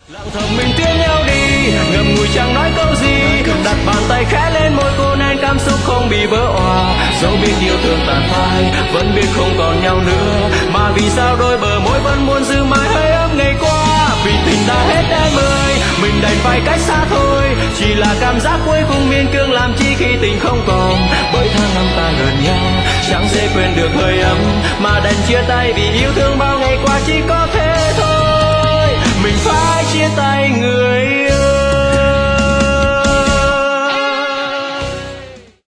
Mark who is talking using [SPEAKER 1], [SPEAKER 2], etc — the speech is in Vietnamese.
[SPEAKER 1] lặng thầm mình tiễn nhau đi, ngậm ngùi chẳng nói câu gì, đặt bàn tay khẽ lên môi cô nên cảm xúc không bị vỡ òa. Dẫu biết yêu thương tàn phai, vẫn biết không còn nhau nữa, mà vì sao đôi bờ môi vẫn muốn giữ mãi hơi ấm ngày qua. Vì tình ta hết đến nơi, mình đành phải cách xa thôi, chỉ là cảm giác cuối cùng miên cương làm chi khi tình không còn. Bởi tháng năm ta gần nhau, chẳng dễ quên được hơi ấm, mà đành chia tay vì yêu thương bao ngày